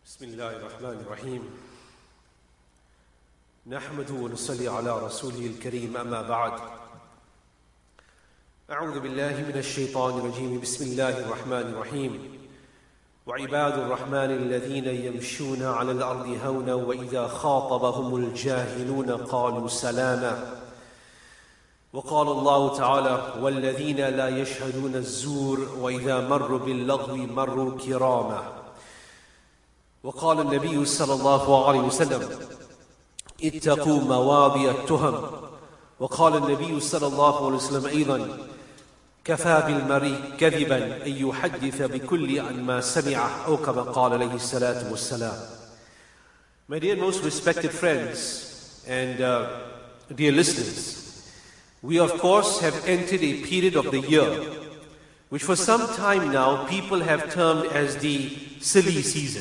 بسم الله الرحمن الرحيم نحمده ونصلي على رسوله الكريم أما بعد أعوذ بالله من الشيطان الرجيم بسم الله الرحمن الرحيم وعباد الرحمن الذين يمشون على الأرض هونا وإذا خاطبهم الجاهلون قالوا سلاما وقال الله تعالى والذين لا يشهدون الزور وإذا مروا باللغو مروا كراما وقال النبي صلى الله عليه وسلم اتقوا مواضع التهم وقال النبي صلى الله عليه وسلم أيضا كفى بالمرء كذبا أن يحدث بكل عن ما سمع أو كما قال عليه الصلاة والسلام. My dear most respected friends and dear listeners, we of course have entered a period of the year which for some time now people have termed as the silly season.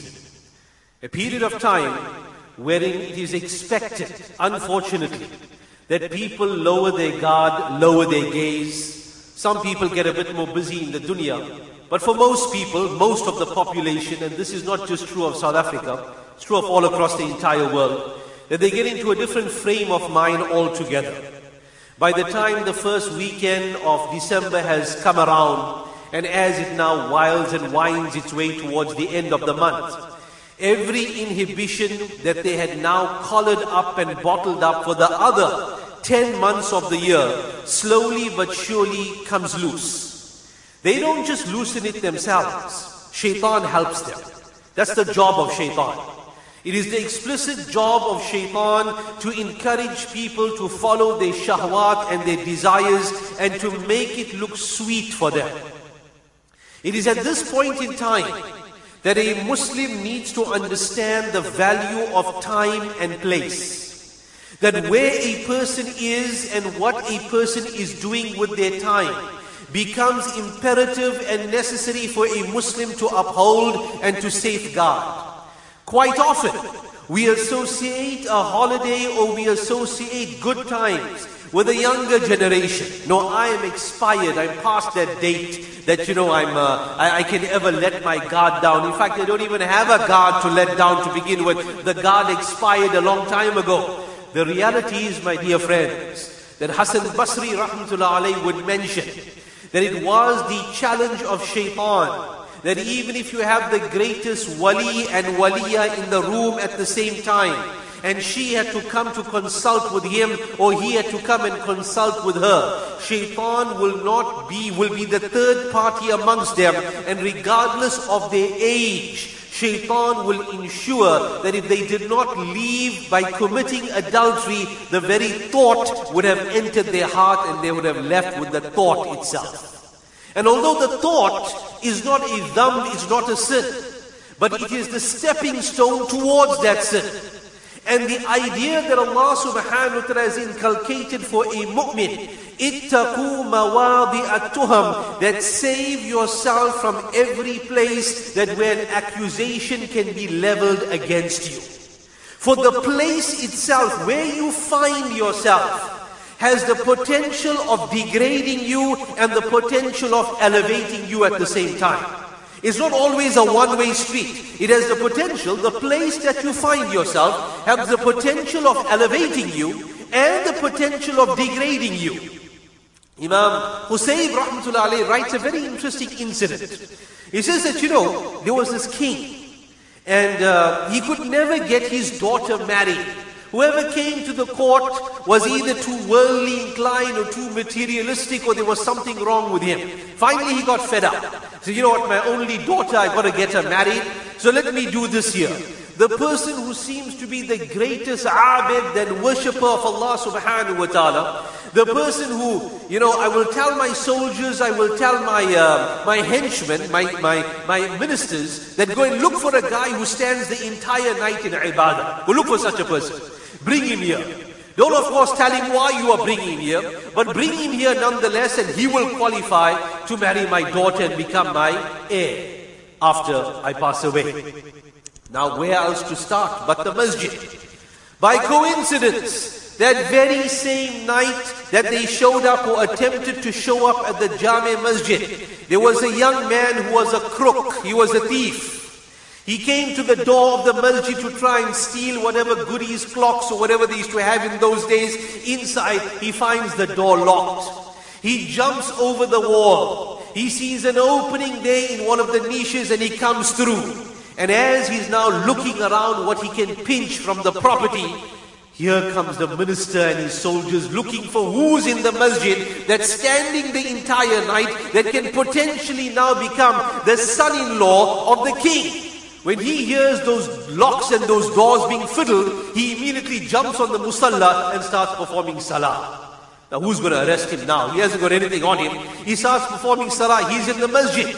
A period of time wherein it is expected, unfortunately, that people lower their guard, lower their gaze. Some people get a bit more busy in the dunya. But for most people, most of the population, and this is not just true of South Africa, it's true of all across the entire world, that they get into a different frame of mind altogether. By the time the first weekend of December has come around, and as it now wilds and winds its way towards the end of the month, every inhibition that they had now collared up and bottled up for the other 10 months of the year slowly but surely comes loose. They don't just loosen it themselves. Shaitan helps them. That's the job of Shaitan. It is the explicit job of Shaitan to encourage people to follow their shahwat and their desires and to make it look sweet for them. It is at this point in time that a Muslim needs to understand the value of time and place. That where a person is and what a person is doing with their time becomes imperative and necessary for a Muslim to uphold and to safeguard. Quite often, we associate a holiday or we associate good times with a younger generation. No, I am expired. I'm past that date that, I can ever let my guard down. In fact, I don't even have a guard to let down to begin with. The guard expired a long time ago. The reality is, my dear friends, that Hassan Basri rahmatullah alayhi would mention that it was the challenge of Shaitan that even if you have the greatest wali and waliya in the room at the same time, and she had to come to consult with him or he had to come and consult with her, Shaitan will be the third party amongst them, and regardless of their age, Shaitan will ensure that if they did not leave by committing adultery, the very thought would have entered their heart and they would have left with the thought itself. And although the thought is not a dhanb, it's not a sin, but it is the stepping stone towards that sin. And the idea that Allah subhanahu wa ta'ala has inculcated for a mu'min, ittaqu mawadi at-tuham, that save yourself from every place that where an accusation can be leveled against you. For the place itself, where you find yourself, has the potential of degrading you and the potential of elevating you at the same time. It's not always a one-way street. It has the potential, the place that you find yourself has the potential of elevating you and the potential of degrading you. Imam Husayb rahmatullah alayhi writes a very interesting incident. He says that, there was this king and he could never get his daughter married. Whoever came to the court was either too worldly inclined or too materialistic, or there was something wrong with him. Finally he got fed up. So my only daughter, I've got to get her married. So let me do this here. The person who seems to be the greatest abid and worshipper of Allah subhanahu wa ta'ala, the person who, I will tell my soldiers, I will tell my henchmen, my ministers, that go and look for a guy who stands the entire night in ibadah. Go look for such a person. Bring him here. Don't of course tell him why you are bringing him here, but bring him here nonetheless, and he will qualify to marry my daughter and become my heir after I pass away. Now where else to start but the masjid? By coincidence, that very same night that they showed up or attempted to show up at the Jami Masjid, there was a young man who was a crook, he was a thief. He came to the door of the masjid to try and steal whatever goodies, clocks or whatever they used to have in those days. Inside, he finds the door locked. He jumps over the wall. He sees an opening there in one of the niches and he comes through. And as he's now looking around what he can pinch from the property, here comes the minister and his soldiers looking for who's in the masjid that's standing the entire night that can potentially now become the son-in-law of the king. When he hears those locks and those doors being fiddled, he immediately jumps on the musalla and starts performing salah. Now who's going to arrest him now? He hasn't got anything on him. He starts performing salah. He's in the masjid.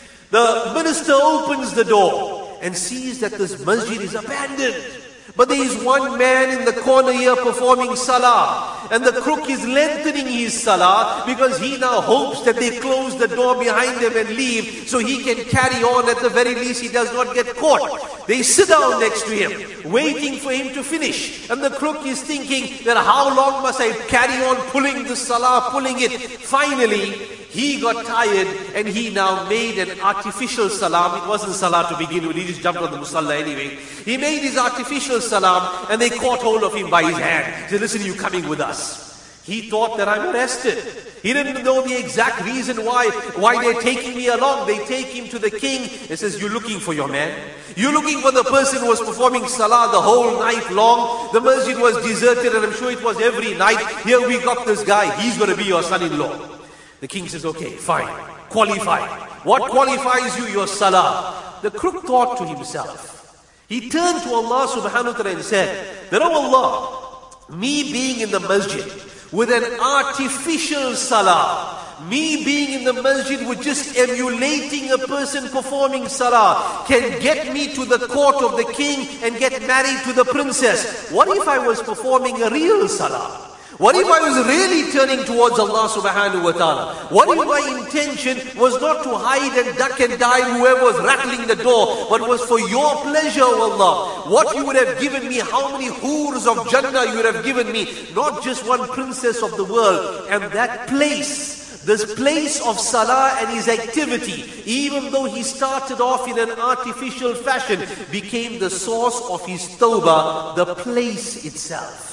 The minister opens the door and sees that this masjid is abandoned. But there is one man in the corner here performing salah. And the crook is lengthening his salah because he now hopes that they close the door behind him and leave so he can carry on. At the very least, he does not get caught. They sit down next to him, waiting for him to finish. And the crook is thinking that how long must I carry on pulling the salah, pulling it. Finally, he got tired and he now made an artificial salam. It wasn't salah to begin with, he just jumped on the musalla anyway. He made his artificial salam and they caught hold of him by his hand. He said, listen, you coming with us. He thought that I'm arrested. He didn't know the exact reason why they're taking me along. They take him to the king and says, you're looking for your man? You're looking for the person who was performing salah the whole night long? The masjid was deserted and I'm sure it was every night. Here we got this guy, he's going to be your son-in-law. The king says, okay, fine, qualified. What qualifies you? Your salah. The crook thought to himself. He turned to Allah subhanahu wa ta'ala and said, that, oh Allah, me being in the masjid with an artificial salah, me being in the masjid with just emulating a person performing salah, can get me to the court of the king and get married to the princess. What if I was performing a real salah? What if I was really turning towards Allah subhanahu wa ta'ala? What if my intention was not to hide and duck and dive whoever was rattling the door, but was for your pleasure, O Allah? What you would have given me, how many hurs of Jannah you would have given me, not just one princess of the world. And that place, this place of salah and his activity, even though he started off in an artificial fashion, became the source of his tawbah, the place itself.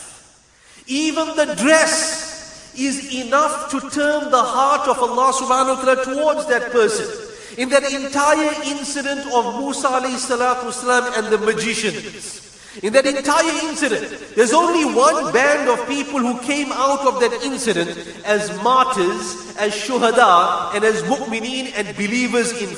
Even the dress is enough to turn the heart of Allah subhanahu wa ta'ala towards that person. In that entire incident of Musa alayhi salatu wasalam and the magicians, in that entire incident, there's only one band of people who came out of that incident as martyrs, as shuhada, and as mu'mineen and believers in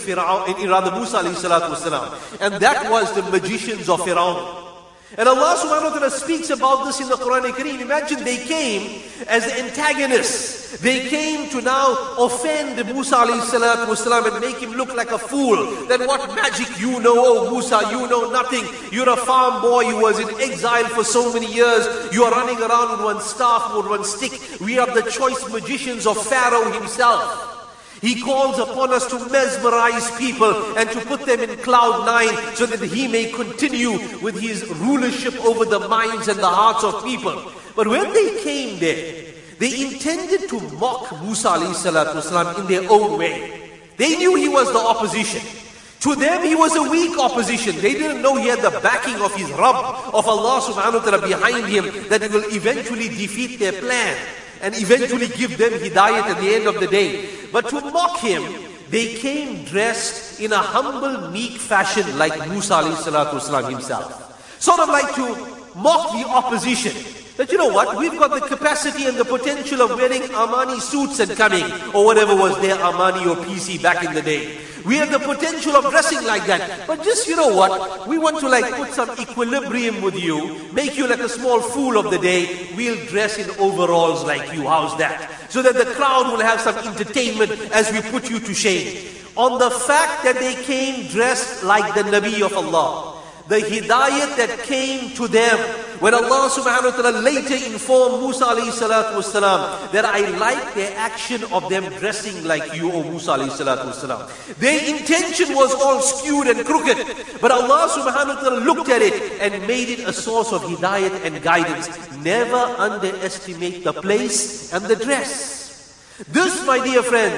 Musa alayhi salatu wasalam. And that was the magicians of Fir'aun. And Allah subhanahu wa ta'ala speaks about this in the Quran Kareem. Imagine they came as antagonists. They came to now offend Musa alayhi salatu wasalam and make him look like a fool. Then what magic you know, oh Musa, you know nothing. You're a farm boy who was in exile for so many years. You are running around with one staff, with one stick. We are the choice magicians of Pharaoh himself. He calls upon us to mesmerize people and to put them in cloud 9 so that he may continue with his rulership over the minds and the hearts of people. But when they came there, they intended to mock Musa alayhi salatu wasalam in their own way. They knew he was the opposition. To them, he was a weak opposition. They didn't know he had the backing of his Rabb, of Allah subhanahu wa ta'ala behind him, that he will eventually defeat their plan and eventually give them hidayat at the end of the day. But to mock him, they came dressed in a humble, meek fashion like Musa alayhi salatu wasalam himself. Sort of like to mock the opposition. That you know what, we've got the capacity and the potential of wearing Armani suits and coming, or whatever was there, Armani or PC back in the day. We have the potential of dressing like that. But just, you know what, we want to like put some equilibrium with you, make you like a small fool of the day. We'll dress in overalls like you. How's that? So that the crowd will have some entertainment as we put you to shame. On the fact that they came dressed like the Nabi of Allah. The hidayat that came to them. When Allah subhanahu wa ta'ala later informed Musa alayhi salatu wasalam that I like their action of them dressing like you, O Musa alayhi salatu wasalam. Their intention was all skewed and crooked. But Allah subhanahu wa ta'ala looked at it and made it a source of hidayat and guidance. Never underestimate the place and the dress. This, my dear friends,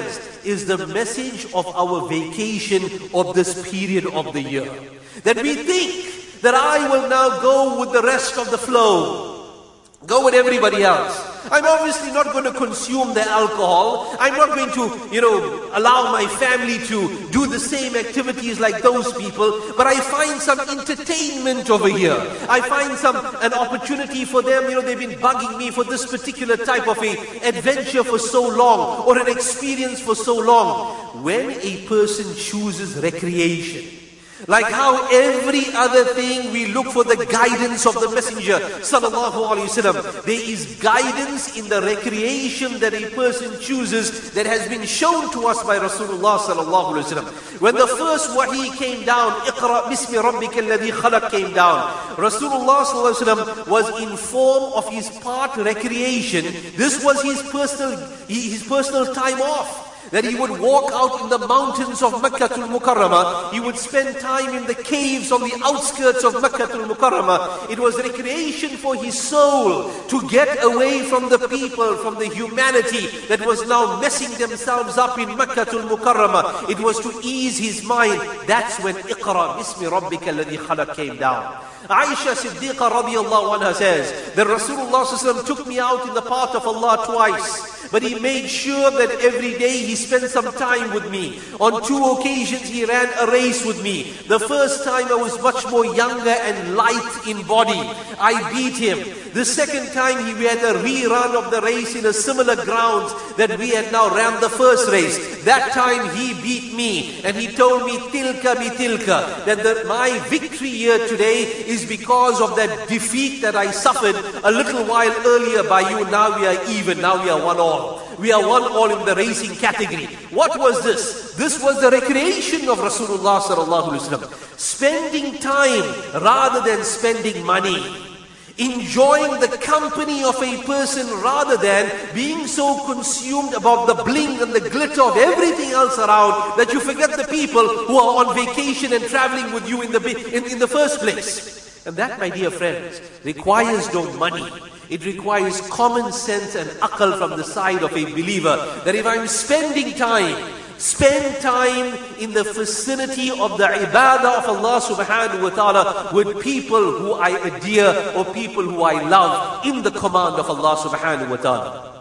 is the message of our vacation of this period of the year. That we think that I will now go with the rest of the flow. Go with everybody else. I'm obviously not going to consume the alcohol. I'm not going to, allow my family to do the same activities like those people. But I find some entertainment over here. I find an opportunity for them. They've been bugging me for this particular type of a adventure for so long, or an experience for so long. When a person chooses recreation, like how every other thing we look for the guidance of the Messenger sallallahu alaihi wasallam, there is guidance in the recreation that a person chooses that has been shown to us by Rasulullah sallallahu alaihi wasallam. When the first wahi came down, Iqra bismi rabbika alladhi khalaq, came down, Rasulullah sallallahu alaihi wasallam was in form of his part recreation. This was his personal time off. That he would walk out in the mountains of Makkatul Mukarramah. He would spend time in the caves on the outskirts of Makkatul Mukarramah. It was recreation for his soul to get away from the people, from the humanity that was now messing themselves up in Makkatul Mukarramah. It was to ease his mind. That's when Iqra bismi rabbika alladhi khalaq came down. Aisha Siddiqa radiallahu anha says that Rasulullah sallallahu alaihi wasallam took me out in the path of Allah twice. But he made sure that every day he spent some time with me. On 2 occasions he ran a race with me. The first time I was much more younger and light in body. I beat him. The second time we had a rerun of the race in a similar grounds that we had now ran the first race. That time he beat me and he told me tilka bi tilka, that my victory here today is because of that defeat that I suffered a little while earlier by you. Now we are even. Now we are one all. We are one all in the racing category. What was this? This was the recreation of Rasulullah sallallahu alaihi wasallam. Spending time rather than spending money. Enjoying the company of a person rather than being so consumed about the bling and the glitter of everything else around that you forget the people who are on vacation and traveling with you in the first place. And that, my dear friends, requires no money. It requires common sense and aql from the side of a believer, that if I'm spending time, spend time in the vicinity of the ibadah of Allah subhanahu wa ta'ala with people who I adhere or people who I love in the command of Allah subhanahu wa ta'ala.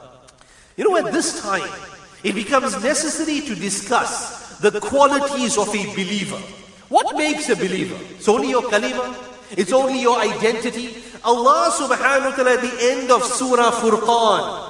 At this time, it becomes necessary to discuss the qualities of a believer. What makes a believer? It's only your kalima. It's only your identity. Allah subhanahu wa ta'ala at the end of Surah Furqan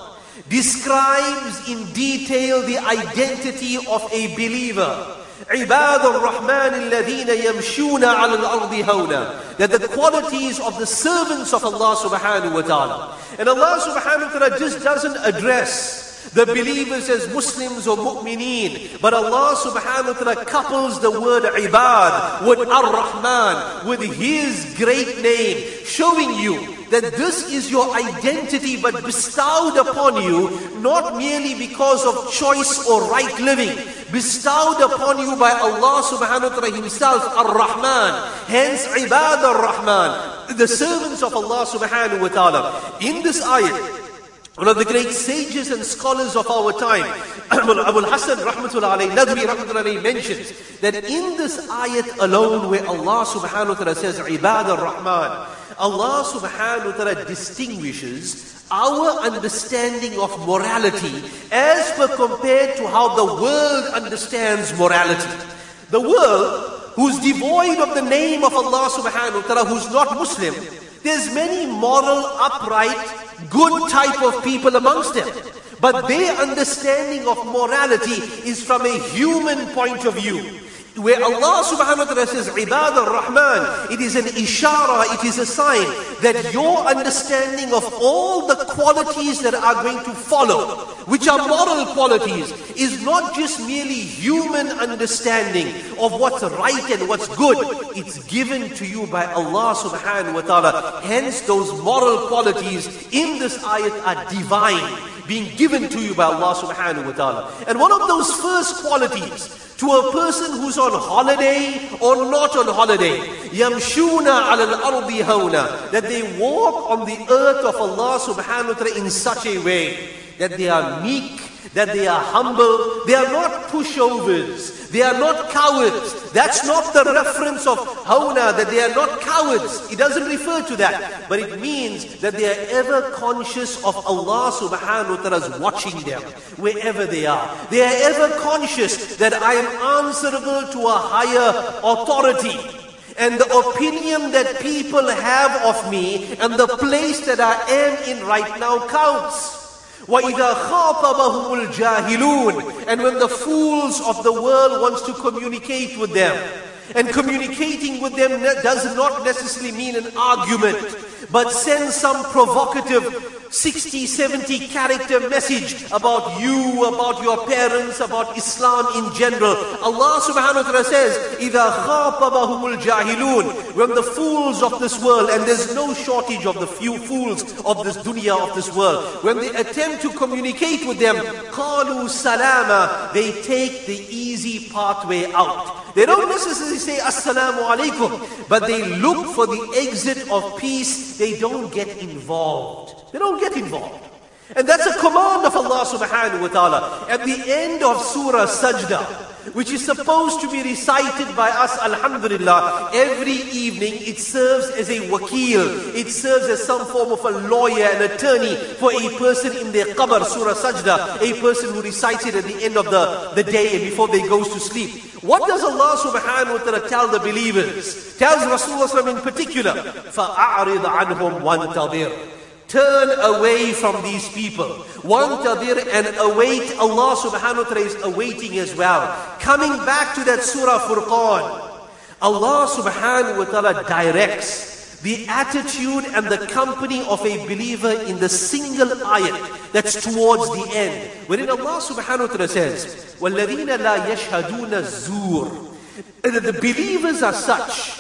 describes in detail the identity of a believer. عِبَادُ الرَّحْمَنِ الَّذِينَ يَمْشُونَ عَلَى الْأَرْضِ هَوْنًا. That the qualities of the servants of Allah subhanahu wa ta'ala. And Allah subhanahu wa ta'ala just doesn't address the believers as Muslims or mu'mineen, but Allah subhanahu wa ta'ala couples the word ibad with ar-Rahman, with His great name, showing you that this is your identity but bestowed upon you not merely because of choice or right living, bestowed upon you by Allah subhanahu wa ta'ala Himself, ar-Rahman. Hence ibad ar-Rahman, the servants of Allah subhanahu wa ta'ala. In this ayat, one of the great sages and scholars of our time, Abul Hasan rahmatullah alayhi, Nadwi rahmatullah alayhi, mentions that in this ayat alone where Allah subhanahu wa ta'ala says, Ibad ar-Rahman, Allah subhanahu wa ta'ala distinguishes our understanding of morality as per compared to how the world understands morality. The world, who's devoid of the name of Allah subhanahu wa ta'ala, who's not Muslim, there's many moral, upright, good type of people amongst them. But their understanding of morality is from a human point of view. Where Allah subhanahu wa ta'ala says, Ibad ar-Rahman, it is an ishara, it is a sign that your understanding of all the qualities that are going to follow, which are moral qualities, is not just merely human understanding of what's right and what's good. It's given to you by Allah subhanahu wa ta'ala. Hence those moral qualities in this ayat are divine, being given to you by Allah subhanahu wa ta'ala. And one of those first qualities to a person who's on holiday or not on holiday, يَمْشُونَ عَلَى الْأَرْضِ هَوْنًا, that they walk on the earth of Allah subhanahu wa ta'ala in such a way that they are meek, that they are humble. They are not pushovers. They are not cowards. That's not the reference of hauna, that they are not cowards. It doesn't refer to that. But it means that they are ever conscious of Allah subhanahu wa ta'ala watching them wherever they are. They are ever conscious that I am answerable to a higher authority. And the opinion that people have of me and the place that I am in right now counts. وَإِذَا خَاطَبَهُمُ الْجَاهِلُونَ. And when the fools of the world wants to communicate with them, and communicating with them does not necessarily mean an argument, but send some provocative 60, 70 character message about you, about your parents, about Islam in general. Allah subhanahu wa ta'ala says, إِذَا خَاطَبَهُمُ الْجَاهِلُونَ. When the fools of this world, and there's no shortage of the few fools of this dunya, of this world, when they attempt to communicate with them, قَالُوا سَلَامًا. They take the easy pathway out. They don't necessarily say Assalamu alaikum, but they look for the exit of peace. They don't get involved. They don't get involved. And that's a command of Allah subhanahu wa ta'ala. At the end of Surah Sajda, which is supposed to be recited by us, alhamdulillah, every evening, it serves as a wakil. It serves as some form of a lawyer, an attorney for a person in their qabr. Surah Sajda, a person who recites it at the end of the day and before they goes to sleep. What does Allah subhanahu wa ta'ala tell the believers? Tells Rasulullah in particular, فَأَعْرِضْ عَنْهُمْ وَانْتَظِرْ. Turn away from these people. وَانْتَظِرْ, and await. Allah subhanahu wa ta'ala is awaiting as well. Coming back to that Surah Furqan, Allah subhanahu wa ta'ala directs the attitude and the company of a believer in the single ayat that's towards the end. Wherein Allah subhanahu wa ta'ala says, وَالَّذِينَ لَا يَشْهَدُونَ الزُّورِ. And the believers are such,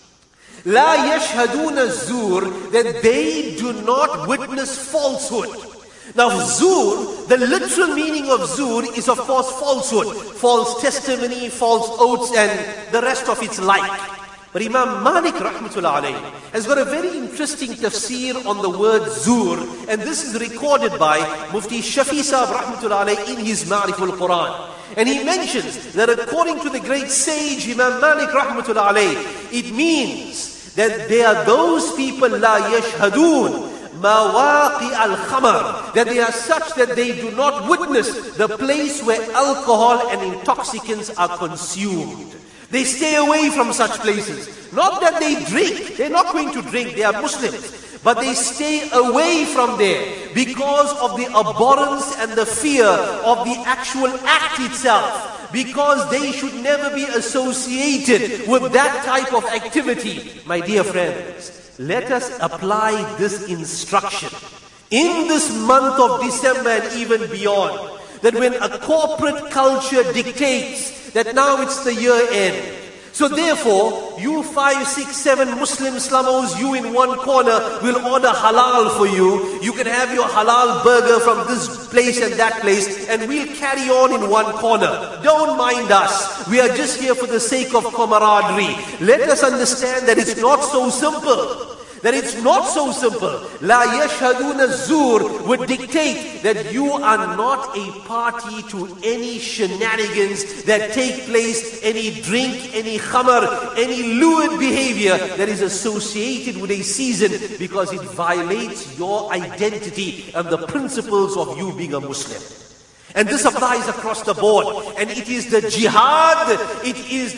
لَا يَشْهَدُونَ الزُّورِ, that they do not witness falsehood. Now zur, the literal meaning of zur is of course falsehood, false testimony, false oaths and the rest of its like. But Imam Malik rahmatullah alayhi has got a very interesting tafsir on the word zur, and this is recorded by Mufti Shafi Sahab rahmatullah alayhi in his Ma'riful Quran. And he mentions that according to the great sage Imam Malik rahmatullah alayhi, it means that they are those people la yashhadun mawaqi al-khamar, that they are such that they do not witness the place where alcohol and intoxicants are consumed. They stay away from such places. Not that they drink, they're not going to drink, they are Muslims, but they stay away from there because of the abhorrence and the fear of the actual act itself. Because they should never be associated with that type of activity. My dear friends, let us apply this instruction in this month of December and even beyond. That when a corporate culture dictates that now it's the year end, so therefore, you 5, 6, 7 Muslim slamos, you in one corner will order halal for you. You can have your halal burger from this place and that place, and we'll carry on in one corner. Don't mind us. We are just here for the sake of camaraderie. Let us understand that it's not so simple. That it's not so simple. La yashhaduna zur would dictate that you are not a party to any shenanigans that take place, any drink, any khamar, any lewd behavior that is associated with a season, because it violates your identity and the principles of you being a Muslim. And this applies across the board. And it is the jihad, it is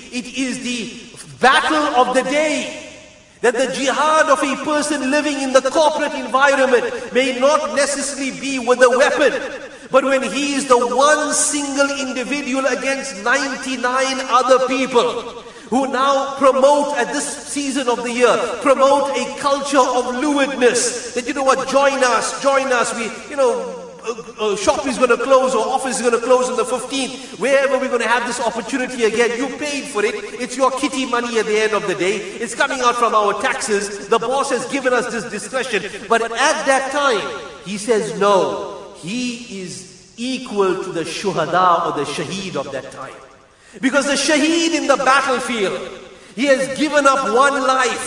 the battle of the day. That the jihad of a person living in the corporate environment may not necessarily be with a weapon, but when he is the one single individual against 99 other people who now promote at this season of the year, promote a culture of lewdness, that you know what, join us, we, shop is going to close or office is going to close on the 15th. Wherever we're going to have this opportunity again, you paid for it. It's your kitty money at the end of the day. It's coming out from our taxes. The boss has given us this discretion. But at that time, he says no. He is equal to the shuhada or the shaheed of that time. Because the shaheed in the battlefield, he has given up one life.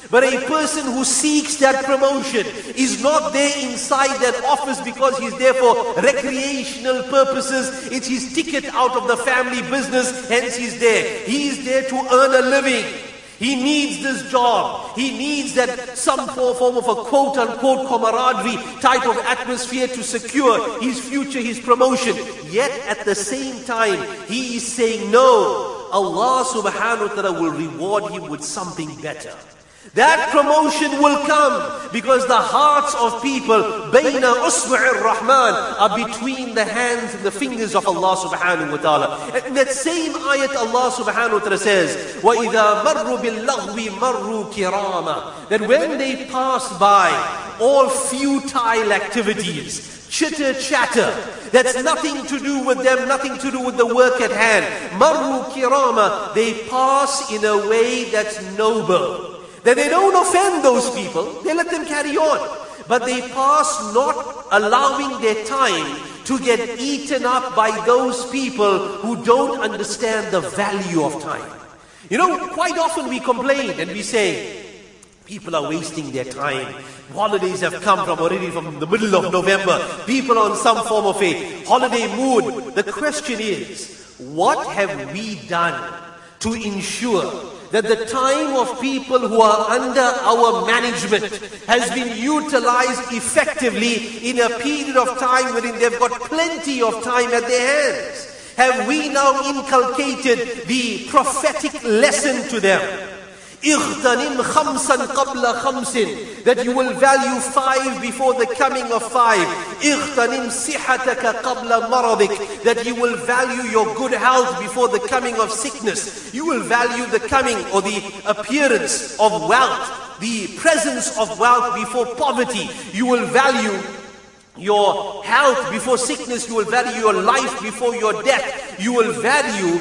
But a person who seeks that promotion is not there inside that office because he's there for recreational purposes. It's his ticket out of the family business, hence he's there. He is there to earn a living. He needs this job. He needs that some form of a quote-unquote camaraderie type of atmosphere to secure his future, his promotion. Yet at the same time, he is saying, no, Allah subhanahu wa ta'ala will reward him with something better. That promotion will come because the hearts of people bayna usbu'ir rahman are between the hands and the fingers of Allah subhanahu wa ta'ala. And in that same ayat Allah subhanahu wa ta'ala says, وَإِذَا مَرُّوا بِاللَّغْوِ مَرُّوا كِرَامًا, that when they pass by all futile activities, chitter chatter, that's nothing to do with them, nothing to do with the work at hand, marru kirama, they pass in a way that's noble. That they don't offend those people, they let them carry on. But they pass not allowing their time to get eaten up by those people who don't understand the value of time. You know, quite often we complain and we say, people are wasting their time. Holidays have come already from the middle of November. People are on some form of a holiday mood. The question is, what have we done to ensure that the time of people who are under our management has been utilized effectively in a period of time wherein they've got plenty of time at their hands? Have we now inculcated the prophetic lesson to them? اغتنم خمسا قبل خمس, that you will value 5 before the coming of 5. اغتنم صحتك قبل مرضك, that you will value your good health before the coming of sickness. You will value the coming or the appearance of wealth, the presence of wealth before poverty. You will value your health before sickness. You will value your life before your death. You will value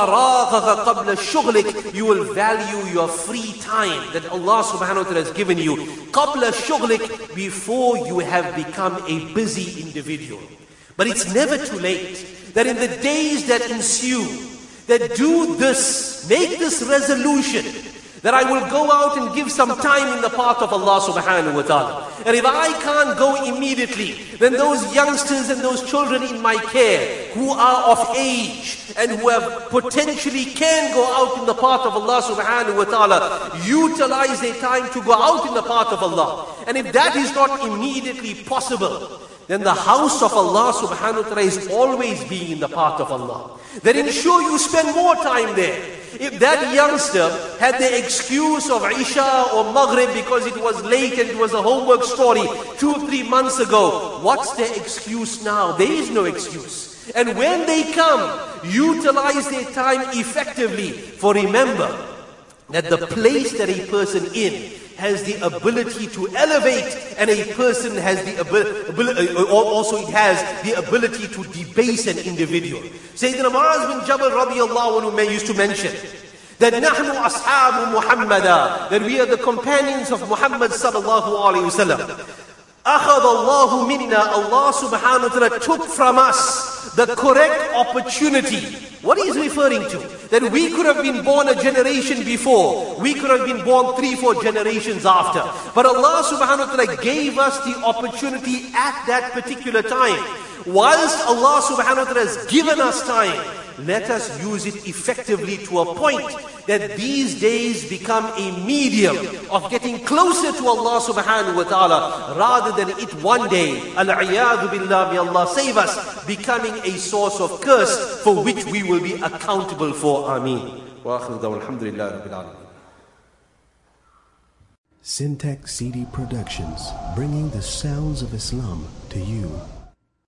فراغك قبل شغلك, you will value your free time that Allah subhanahu wa ta'ala has given you. قبل شغلك, before you have become a busy individual. But it's never too late that in the days that ensue, that do this, make this resolution, that I will go out and give some time in the path of Allah subhanahu wa ta'ala. And if I can't go immediately, then those youngsters and those children in my care who are of age and who have potentially can go out in the path of Allah subhanahu wa ta'ala, utilize their time to go out in the path of Allah. And if that is not immediately possible, then the house of Allah subhanahu wa ta'ala is always being in the path of Allah. Then ensure you spend more time there. If that youngster had the excuse of Isha or Maghrib because it was late and it was a homework story 2-3 months ago, what's their excuse now? There is no excuse. And when they come, utilize their time effectively. For remember that the place that a person in has the ability to elevate, and a person has the ability, also it has the ability to debase an individual. Sayyidina Mu'az bin Jabal radiyallahu anhu used to mention that نحن أصحاب محمد, that we are the companions of Muhammad sallallahu alayhi wa sallam. أخذ الله منا, Allah subhanahu wa ta'ala took from us the correct opportunity. What is he referring to? That we could have been born a generation before. We could have been born 3-4 generations after. But Allah subhanahu wa ta'ala gave us the opportunity at that particular time. Whilst Allah subhanahu wa ta'ala has given us time, let us use it effectively to a point that these days become a medium of getting closer to Allah subhanahu wa ta'ala, rather than it one day, al-iyadu billah, may Allah save us, becoming a source of curse for which we will be accountable for. Ameen. Wa akhiru da'wana alhamdulillahi rabbil alamin. Syntax CD Productions, bringing the sounds of Islam to you.